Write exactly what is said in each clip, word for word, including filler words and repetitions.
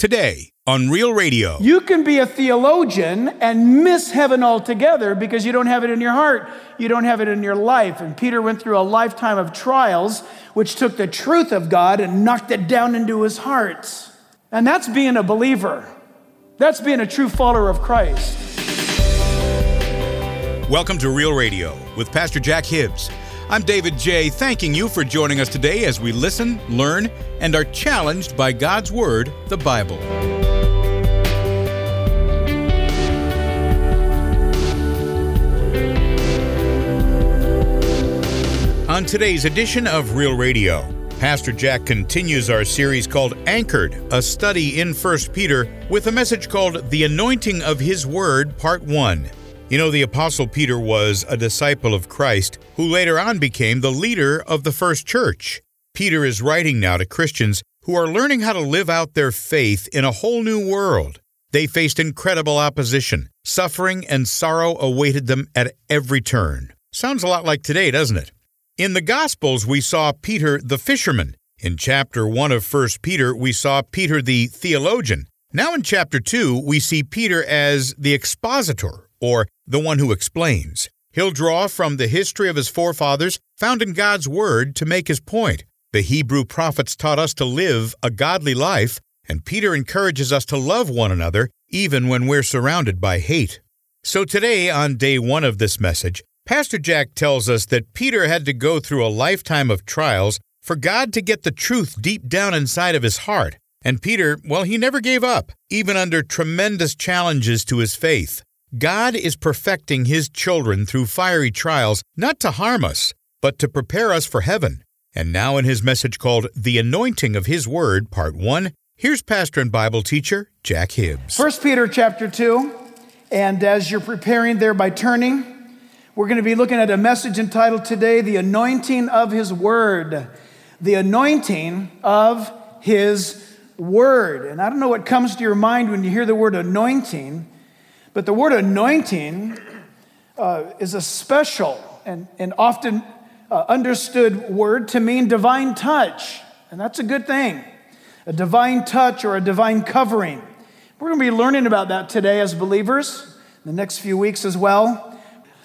today on Real Radio. You can be a theologian and miss heaven altogether because you don't have it in your heart. You don't have it in your life. And Peter went through a lifetime of trials, which took the truth of God and knocked it down into his heart. And that's being a believer. That's being a true follower of Christ. Welcome to Real Radio with Pastor Jack Hibbs. I'm David J., thanking you for joining us today as we listen, learn, and are challenged by God's Word, the Bible. On today's edition of Real Radio, Pastor Jack continues our series called Anchored, a study in First Peter, with a message called The Anointing of His Word, Part one. You know, the Apostle Peter was a disciple of Christ who later on became the leader of the first church. Peter is writing now to Christians who are learning how to live out their faith in a whole new world. They faced incredible opposition. Suffering and sorrow awaited them at every turn. Sounds a lot like today, doesn't it? In the Gospels, we saw Peter the fisherman. In chapter one of First Peter, we saw Peter the theologian. Now in chapter two, we see Peter as the expositor, or the one who explains. He'll draw from the history of his forefathers, found in God's Word, to make his point. The Hebrew prophets taught us to live a godly life, and Peter encourages us to love one another, even when we're surrounded by hate. So today, on day one of this message, Pastor Jack tells us that Peter had to go through a lifetime of trials for God to get the truth deep down inside of his heart. And Peter, well, he never gave up, even under tremendous challenges to his faith. God is perfecting His children through fiery trials, not to harm us, but to prepare us for heaven. And now in his message called The Anointing of His Word, Part one, here's pastor and Bible teacher, Jack Hibbs. First Peter chapter two, and as you're preparing there by turning, we're going to be looking at a message entitled today, The Anointing of His Word. The Anointing of His Word. And I don't know what comes to your mind when you hear the word anointing, but the word anointing uh, is a special and, and often uh, understood word to mean divine touch. And that's a good thing. A divine touch or a divine covering. We're going to be learning about that today as believers, the next few weeks as well.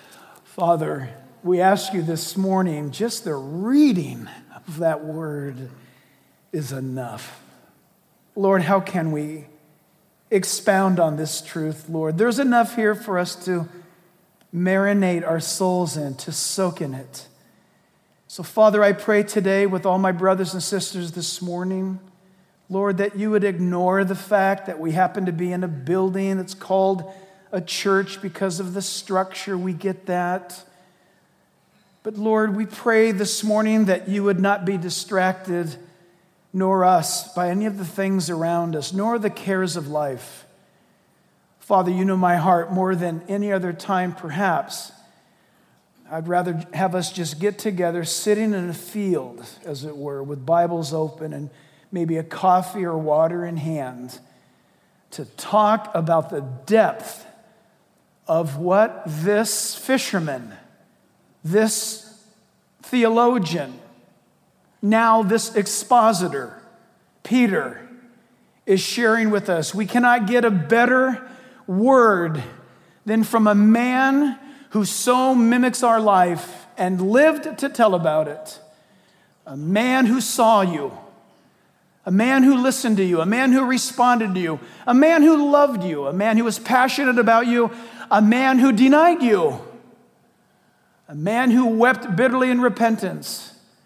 Father, we ask you this morning, just the reading of that word is enough. Lord, how can we expound on this truth, Lord? There's enough here for us to marinate our souls in, to soak in it. So, Father, I pray today with all my brothers and sisters this morning, Lord, that you would ignore the fact that we happen to be in a building that's called a church because of the structure. We get that. But, Lord, we pray this morning that you would not be distracted, nor us, by any of the things around us, nor the cares of life. Father, you know my heart more than any other time, perhaps. I'd rather have us just get together, sitting in a field, as it were, with Bibles open and maybe a coffee or water in hand, to talk about the depth of what this fisherman, this theologian, now this expositor, Peter, is sharing with us. We cannot get a better word than from a man who so mimics our life and lived to tell about it. A man who saw you, a man who listened to you, a man who responded to you, a man who loved you, a man who was passionate about you, a man who denied you, a man who wept bitterly in repentance,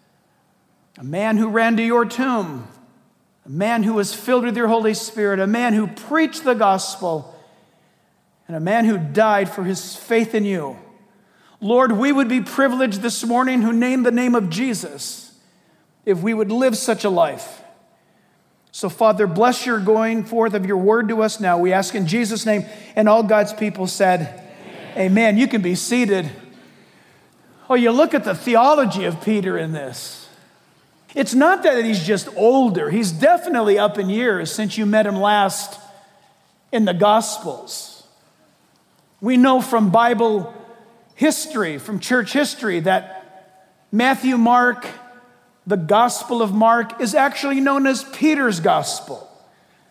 a man who ran to your tomb, a man who was filled with your Holy Spirit, a man who preached the gospel, and a man who died for his faith in you. Lord, we would be privileged this morning who name the name of Jesus if we would live such a life. So, Father, bless your going forth of your word to us now. We ask in Jesus' name, and all God's people said, Amen. Amen. You can be seated. Oh, you look at the theology of Peter in this. It's not that he's just older. He's definitely up in years since you met him last in the Gospels. We know from Bible history, from church history, that Matthew, Mark, the Gospel of Mark is actually known as Peter's Gospel.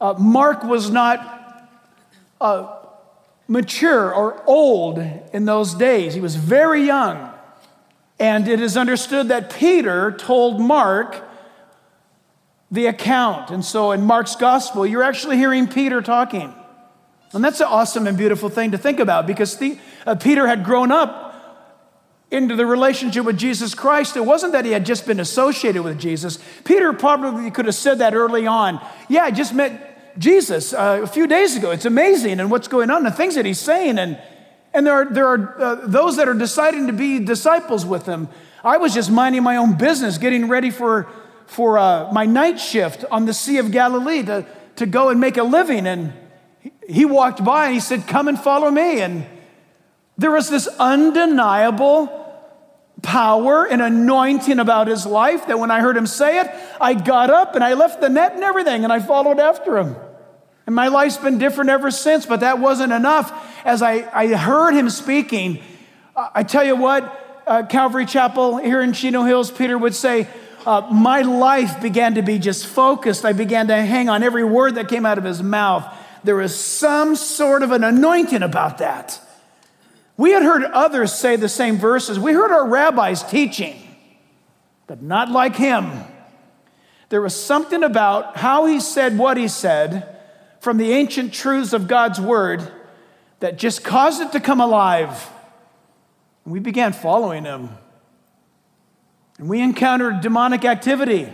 Uh, Mark was not uh, mature or old in those days. He was very young. And it is understood that Peter told Mark the account. And so in Mark's gospel, you're actually hearing Peter talking. And that's an awesome and beautiful thing to think about, because the, uh, Peter had grown up into the relationship with Jesus Christ. It wasn't that he had just been associated with Jesus. Peter probably could have said that early on. Yeah, I just met Jesus uh, a few days ago. It's amazing and what's going on, the things that he's saying. And, and there are, there are uh, those that are deciding to be disciples with him. I was just minding my own business, getting ready for, for uh, my night shift on the Sea of Galilee to, to go and make a living. And he, he walked by and he said, "Come and follow me." And there was this undeniable power and anointing about his life that when I heard him say it, I got up and I left the net and everything and I followed after him. And my life's been different ever since, but that wasn't enough. As I, I heard him speaking, I tell you what, uh, Calvary Chapel here in Chino Hills, Peter would say, uh, my life began to be just focused. I began to hang on every word that came out of his mouth. There was some sort of an anointing about that. We had heard others say the same verses. We heard our rabbis teaching, but not like him. There was something about how he said what he said from the ancient truths of God's word that just caused it to come alive. And we began following him. And we encountered demonic activity.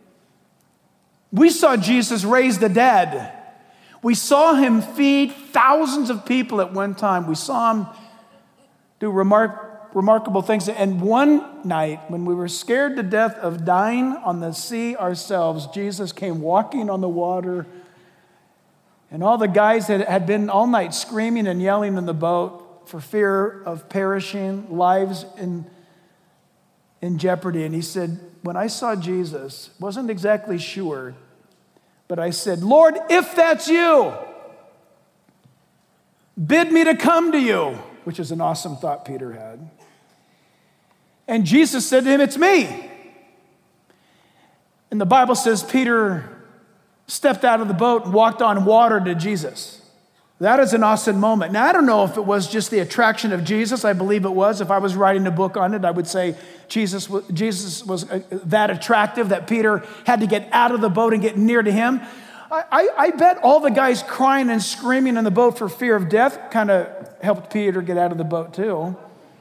We saw Jesus raise the dead. We saw him feed thousands of people at one time. We saw him do remark, remarkable things. And one night, when we were scared to death of dying on the sea ourselves, Jesus came walking on the water. And all the guys that had been all night screaming and yelling in the boat for fear of perishing, lives in, in jeopardy. And he said, when I saw Jesus, wasn't exactly sure, but I said, "Lord, if that's you, bid me to come to you," which is an awesome thought Peter had. And Jesus said to him, "It's me." And the Bible says Peter stepped out of the boat and walked on water to Jesus. That is an awesome moment. Now, I don't know if it was just the attraction of Jesus. I believe it was. If I was writing a book on it, I would say Jesus was, Jesus was that attractive that Peter had to get out of the boat and get near to him. I, I, I bet all the guys crying and screaming in the boat for fear of death kind of helped Peter get out of the boat too.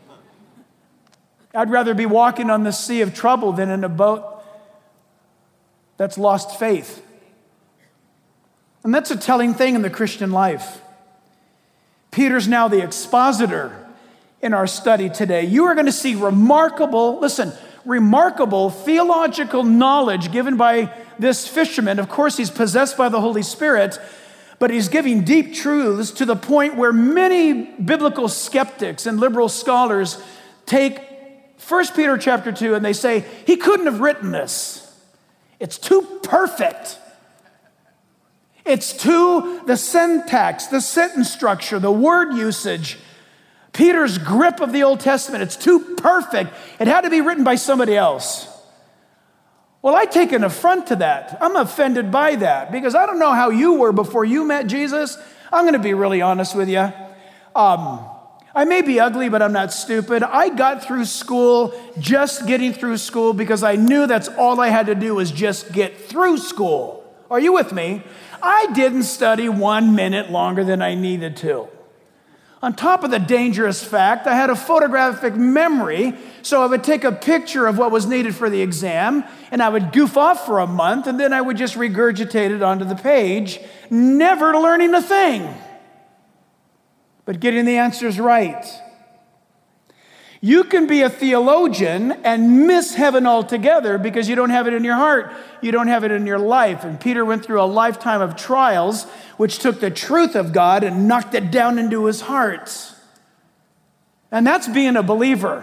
I'd rather be walking on the sea of trouble than in a boat that's lost faith. And that's a telling thing in the Christian life. Peter's now the expositor in our study today. You are going to see remarkable, listen, remarkable theological knowledge given by this fisherman. Of course, he's possessed by the Holy Spirit, but he's giving deep truths to the point where many biblical skeptics and liberal scholars take First Peter chapter two and they say, he couldn't have written this. It's too perfect. It's too, the syntax, the sentence structure, the word usage, Peter's grip of the Old Testament, it's too perfect. It had to be written by somebody else. Well, I take an affront to that. I'm offended by that because I don't know how you were before you met Jesus. I'm going to be really honest with you. Um, I may be ugly, but I'm not stupid. I got through school just getting through school because I knew that's all I had to do was just get through school. Are you with me? I didn't study one minute longer than I needed to. On top of the dangerous fact, I had a photographic memory, so I would take a picture of what was needed for the exam, and I would goof off for a month, and then I would just regurgitate it onto the page, never learning a thing, but getting the answers right. You can be a theologian and miss heaven altogether because you don't have it in your heart. You don't have it in your life. And Peter went through a lifetime of trials, which took the truth of God and knocked it down into his heart. And that's being a believer.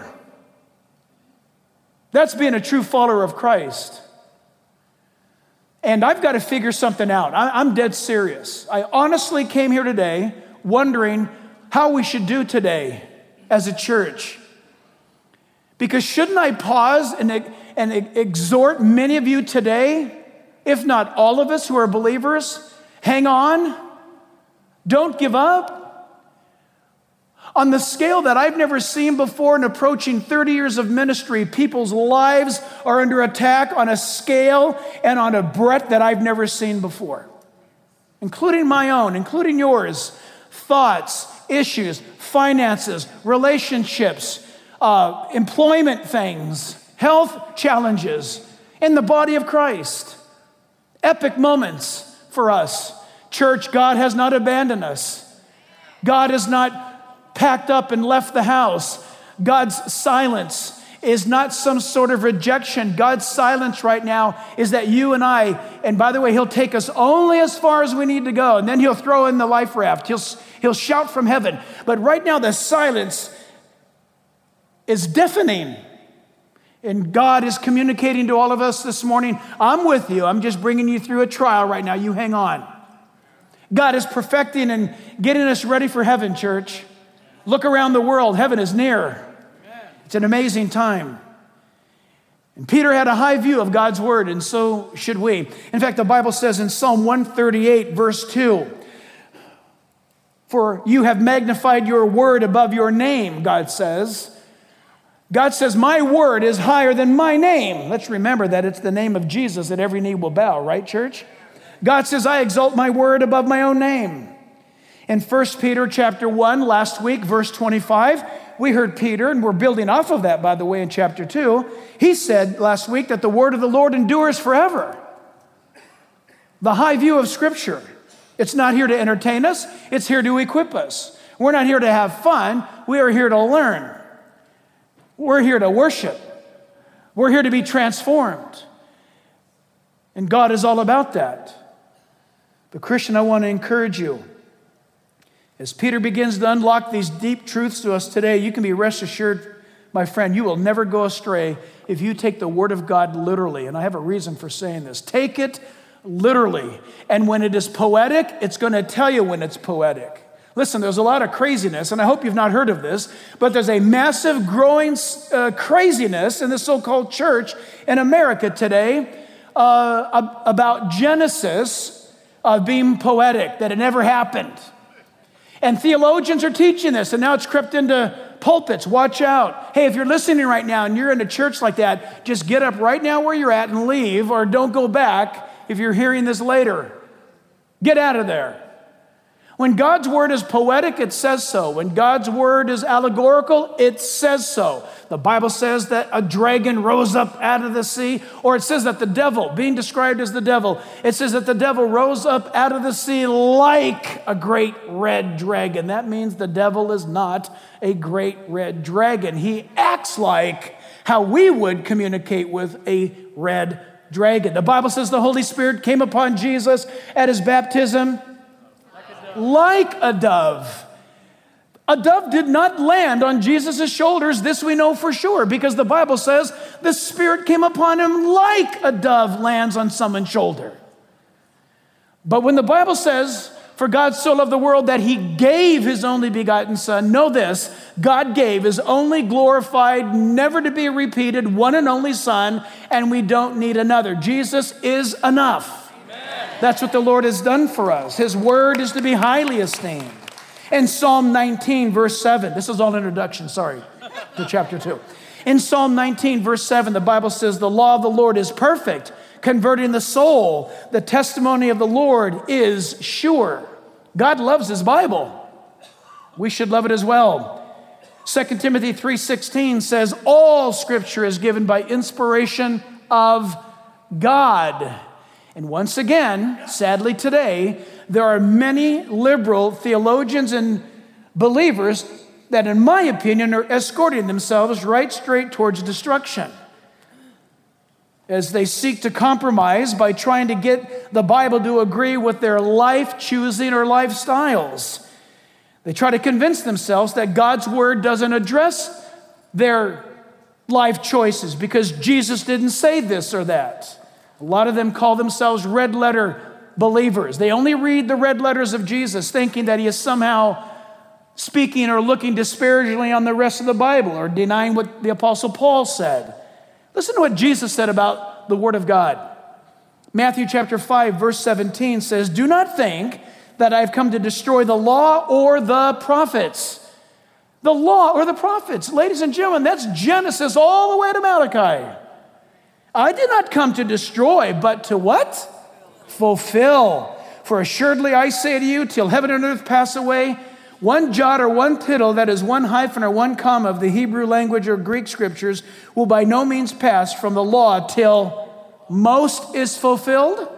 That's being a true follower of Christ. And I've got to figure something out. I'm dead serious. I honestly came here today wondering how we should do today as a church. Because shouldn't I pause and, and exhort many of you today, if not all of us who are believers, Hang on. Don't give up. On the scale that I've never seen before in approaching thirty years of ministry, people's lives are under attack on a scale and on a breadth that I've never seen before, including my own, including yours. Thoughts, issues, finances, relationships, uh, employment things, health challenges in the body of Christ. Epic moments for us. Church, God has not abandoned us. God has not packed up and left the house. God's silence is not some sort of rejection. God's silence right now is that you and I, and by the way, he'll take us only as far as we need to go, and then he'll throw in the life raft. He'll, he'll shout from heaven. But right now, the silence is deafening. And God is communicating to all of us this morning, I'm with you. I'm just bringing you through a trial right now. You hang on. God is perfecting and getting us ready for heaven, church. Look around the world. Heaven is near. It's an amazing time. And Peter had a high view of God's word, and so should we. In fact, the Bible says in Psalm one thirty-eight, verse two, for you have magnified your word above your name, God says. God says, my word is higher than my name. Let's remember that it's the name of Jesus that every knee will bow, right, church? God says, I exalt my word above my own name. In First Peter chapter one, last week, verse twenty-five, we heard Peter, and we're building off of that, by the way, in chapter two. He said last week that the word of the Lord endures forever. The high view of Scripture. It's not here to entertain us. It's here to equip us. We're not here to have fun. We are here to learn. We're here to worship. We're here to be transformed. And God is all about that. But Christian, I want to encourage you. As Peter begins to unlock these deep truths to us today, you can be rest assured, my friend, you will never go astray if you take the Word of God literally. And I have a reason for saying this. Take it literally. And when it is poetic, it's going to tell you when it's poetic. Listen, there's a lot of craziness, and I hope you've not heard of this, but there's a massive growing uh, craziness in the so-called church in America today uh, about Genesis uh, being poetic, that it never happened. And theologians are teaching this, and now it's crept into pulpits. Watch out. Hey, if you're listening right now and you're in a church like that, just get up right now where you're at and leave, or don't go back if you're hearing this later. Get out of there. When God's word is poetic, it says so. When God's word is allegorical, it says so. The Bible says that a dragon rose up out of the sea, or it says that the devil, being described as the devil, it says that the devil rose up out of the sea like a great red dragon. That means the devil is not a great red dragon. He acts like how we would communicate with a red dragon. The Bible says the Holy Spirit came upon Jesus at his baptism like a dove. A dove did not land on Jesus' shoulders. This we know for sure, because the Bible says the Spirit came upon him like a dove lands on someone's shoulder. But when the Bible says, for God so loved the world that he gave his only begotten Son, know this, God gave his only glorified, never to be repeated, one and only Son, and we don't need another. Jesus is enough. That's what the Lord has done for us. His word is to be highly esteemed. In Psalm nineteen, verse seven, this is all introduction, sorry, to chapter two. In Psalm nineteen, verse seven, the Bible says, the law of the Lord is perfect, converting the soul. The testimony of the Lord is sure. God loves his Bible. We should love it as well. Second Timothy three sixteen says, all scripture is given by inspiration of God. And once again, sadly today, there are many liberal theologians and believers that, in my opinion, are escorting themselves right straight towards destruction as they seek to compromise by trying to get the Bible to agree with their life-choosing or lifestyles. They try to convince themselves that God's word doesn't address their life choices because Jesus didn't say this or that. A lot of them call themselves red letter believers. They only read the red letters of Jesus, thinking that he is somehow speaking or looking disparagingly on the rest of the Bible or denying what the Apostle Paul said. Listen to what Jesus said about the Word of God. Matthew chapter five, verse seventeen says, "Do not think that I've come to destroy the law or the prophets." The law or the prophets. Ladies and gentlemen, that's Genesis all the way to Malachi. I did not come to destroy, but to what? Fulfill. For assuredly I say to you, till heaven and earth pass away, one jot or one tittle, that is one hyphen or one comma of the Hebrew language or Greek scriptures, will by no means pass from the law till most is fulfilled.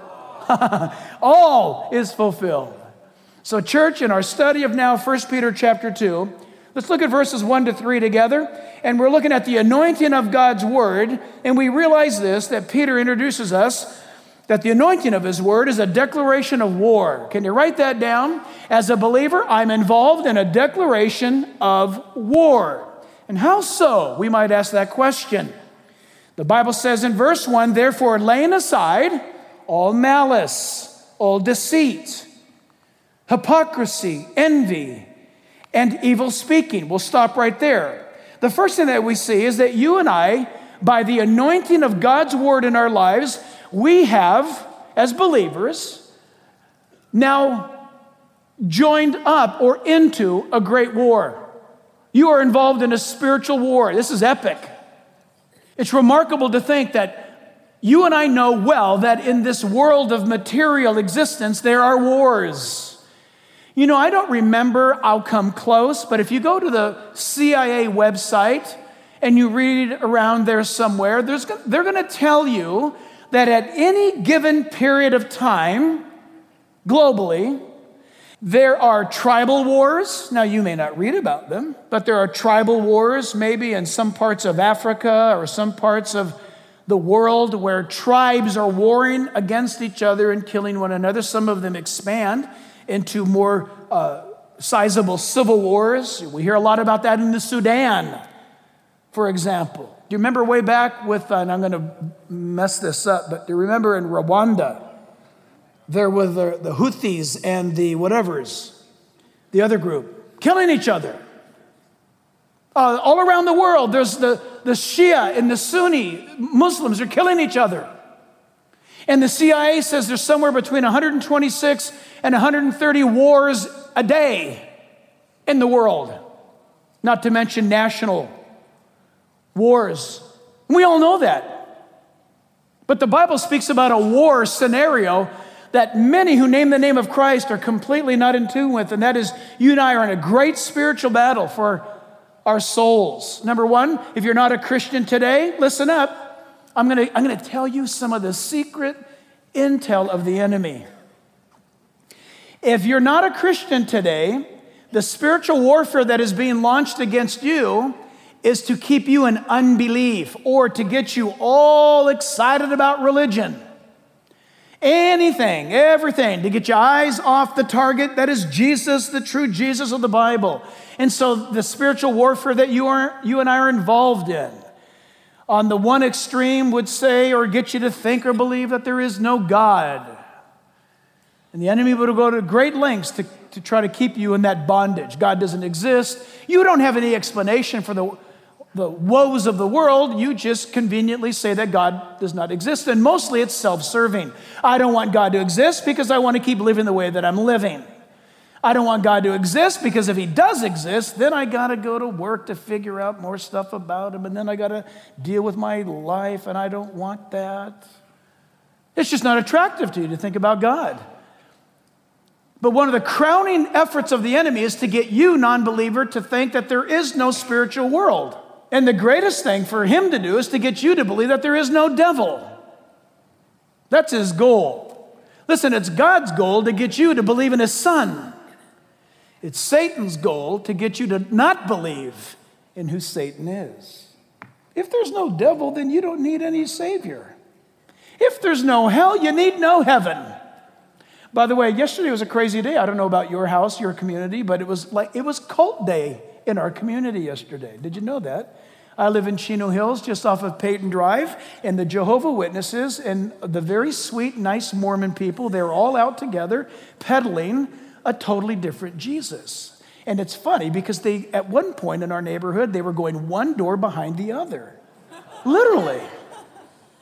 All is fulfilled. So church, in our study of now First Peter chapter two, let's look at verses one to three together, and we're looking at the anointing of God's word, and we realize this, that Peter introduces us, that the anointing of his word is a declaration of war. Can you write that down? As a believer, I'm involved in a declaration of war. And how so? We might ask that question. The Bible says in verse one, "Therefore, laying aside all malice, all deceit, hypocrisy, envy, and evil speaking." We'll stop right there. The first thing that we see is that you and I, by the anointing of God's word in our lives, we have, as believers, now joined up or into a great war. You are involved in a spiritual war. This is epic. It's remarkable to think that you and I know well that in this world of material existence, there are wars. You know, I don't remember, I'll come close, but if you go to the C I A website and you read around there somewhere, there's, they're going to tell you that at any given period of time, globally, there are tribal wars. Now, you may not read about them, but there are tribal wars maybe in some parts of Africa or some parts of the world where tribes are warring against each other and killing one another. Some of them expand into more uh, sizable civil wars. We hear a lot about that in the Sudan, for example. Do you remember way back with, uh, and I'm going to mess this up, but do you remember in Rwanda, there were the, the Houthis and the whatevers, the other group, killing each other. Uh, all around the world, there's the, the Shia and the Sunni Muslims are killing each other. And the C I A says there's somewhere between one hundred twenty-six and one hundred thirty wars a day in the world, not to mention national wars. We all know that. But the Bible speaks about a war scenario that many who name the name of Christ are completely not in tune with, and that is you and I are in a great spiritual battle for our souls. Number one, if you're not a Christian today, listen up. I'm going to I'm going to tell you some of the secret intel of the enemy. If you're not a Christian today, the spiritual warfare that is being launched against you is to keep you in unbelief or to get you all excited about religion. Anything, everything, to get your eyes off the target, that is Jesus, the true Jesus of the Bible. And so the spiritual warfare that you are, you and I are involved in, on the one extreme would say or get you to think or believe that there is no God. And the enemy would go to great lengths to, to try to keep you in that bondage. God doesn't exist. You don't have any explanation for the, the woes of the world. You just conveniently say that God does not exist. And mostly it's self-serving. I don't want God to exist because I want to keep living the way that I'm living. I don't want God to exist because if he does exist, then I got to go to work to figure out more stuff about him, and then I got to deal with my life, and I don't want that. It's just not attractive to you to think about God. But one of the crowning efforts of the enemy is to get you, non-believer, to think that there is no spiritual world. And the greatest thing for him to do is to get you to believe that there is no devil. That's his goal. Listen, it's God's goal to get you to believe in his son. It's Satan's goal to get you to not believe in who Satan is. If there's no devil, then you don't need any savior. If there's no hell, you need no heaven. By the way, yesterday was a crazy day. I don't know about your house, your community, but it was like it was cult day in our community yesterday. Did you know that? I live in Chino Hills, just off of Peyton Drive, and the Jehovah's Witnesses and the very sweet, nice Mormon people, they're all out together peddling a totally different Jesus. And it's funny because they, at one point in our neighborhood, they were going one door behind the other. Literally.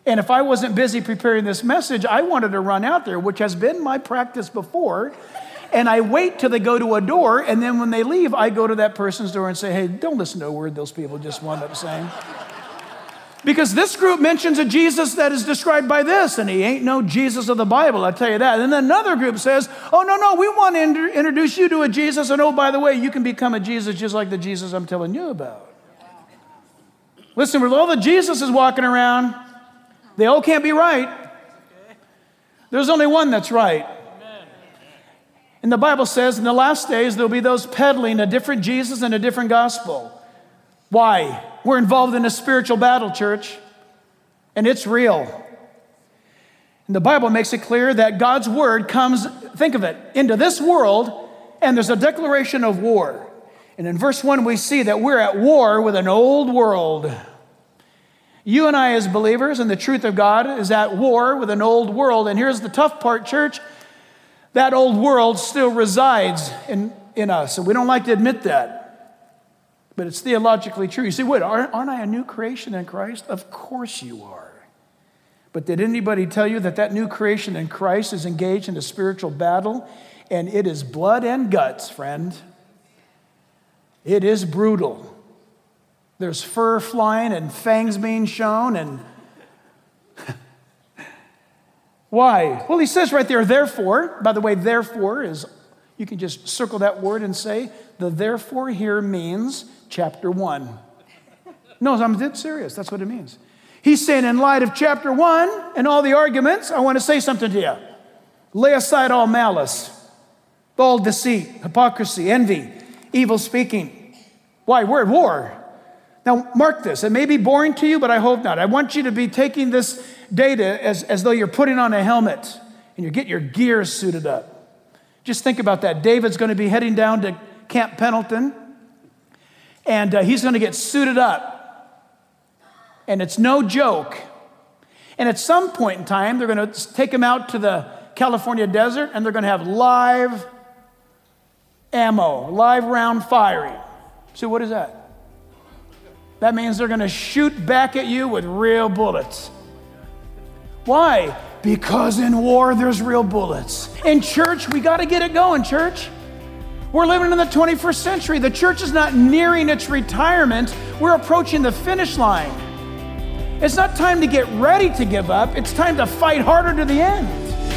And if I wasn't busy preparing this message, I wanted to run out there, which has been my practice before. And I wait till they go to a door, and then when they leave, I go to that person's door and say, hey, don't listen to a word those people just wound up saying. Because this group mentions a Jesus that is described by this, and he ain't no Jesus of the Bible, I'll tell you that. And then another group says, oh, no, no, we want to inter- introduce you to a Jesus, and oh, by the way, you can become a Jesus just like the Jesus I'm telling you about. Listen, with all the Jesuses walking around, they all can't be right. There's only one that's right. And the Bible says in the last days, there'll be those peddling a different Jesus and a different gospel. Why? We're involved in a spiritual battle, church, and it's real. And the Bible makes it clear that God's word comes, think of it, into this world, and there's a declaration of war. And in verse one, we see that we're at war with an old world. You and I as believers and the truth of God is at war with an old world. And here's the tough part, church. That old world still resides in, in us, and we don't like to admit that. But it's theologically true. You say, wait, aren't, aren't I a new creation in Christ? Of course you are. But did anybody tell you that that new creation in Christ is engaged in a spiritual battle? And it is blood and guts, friend. It is brutal. There's fur flying and fangs being shown. And why? Well, he says right there, therefore. By the way, therefore is, you can just circle that word and say, the therefore here means chapter one. No, I'm dead serious. That's what it means. He's saying in light of chapter one and all the arguments, I want to say something to you. Lay aside all malice, all deceit, hypocrisy, envy, evil speaking. Why? We're at war. Now, mark this. It may be boring to you, but I hope not. I want you to be taking this data as, as though you're putting on a helmet and you get your gear suited up. Just think about that. David's going to be heading down to Camp Pendleton, and uh, he's going to get suited up. And it's no joke. And at some point in time, they're going to take him out to the California desert, and they're going to have live ammo, live round firing. So what is that? That means they're going to shoot back at you with real bullets. Why? Because in war, there's real bullets. In church, we got to get it going, church. We're living in the twenty-first century. The church is not nearing its retirement. We're approaching the finish line. It's not time to get ready to give up. It's time to fight harder to the end.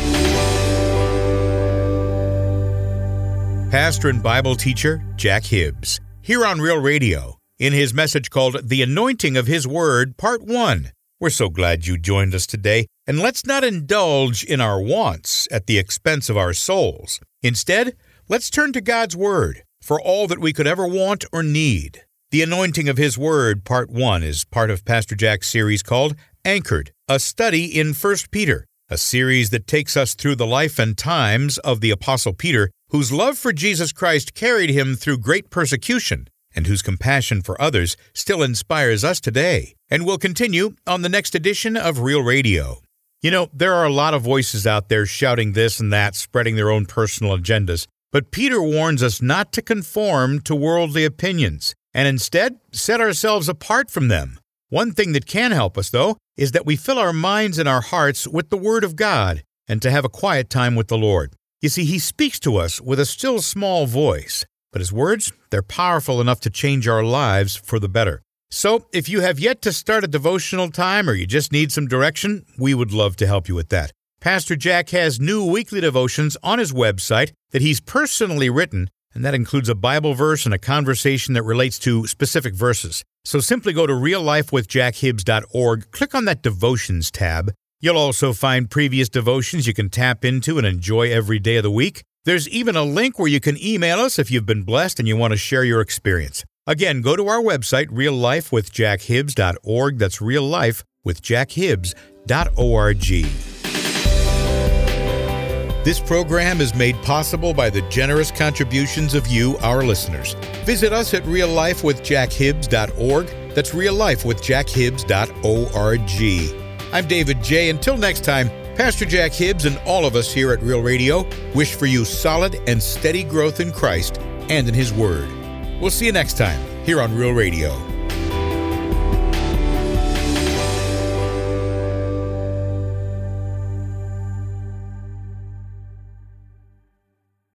Pastor and Bible teacher Jack Hibbs, here on Real Radio, in his message called The Anointing of His Word, Part one. We're so glad you joined us today, and let's not indulge in our wants at the expense of our souls. Instead, let's turn to God's Word for all that we could ever want or need. The Anointing of His Word, Part one, is part of Pastor Jack's series called Anchored, a study in First Peter, a series that takes us through the life and times of the Apostle Peter, whose love for Jesus Christ carried him through great persecution, and whose compassion for others still inspires us today, and will continue on the next edition of Real Radio. You know, there are a lot of voices out there shouting this and that, spreading their own personal agendas, but Peter warns us not to conform to worldly opinions, and instead set ourselves apart from them. One thing that can help us, though, is that we fill our minds and our hearts with the Word of God, and to have a quiet time with the Lord. You see, He speaks to us with a still small voice, but His words, they're powerful enough to change our lives for the better. So, if you have yet to start a devotional time or you just need some direction, we would love to help you with that. Pastor Jack has new weekly devotions on his website that he's personally written, and that includes a Bible verse and a conversation that relates to specific verses. So simply go to real life with jack hibbs dot org, click on that Devotions tab. You'll also find previous devotions you can tap into and enjoy every day of the week. There's even a link where you can email us if you've been blessed and you want to share your experience. Again, go to our website, real life with jack hibbs dot org. That's real life with jack hibbs dot org. This program is made possible by the generous contributions of you, our listeners. Visit us at real life with jack hibbs dot org. That's real life with jack hibbs dot org. I'm David J. Until next time, Pastor Jack Hibbs and all of us here at Real Radio wish for you solid and steady growth in Christ and in His Word. We'll see you next time here on Real Radio.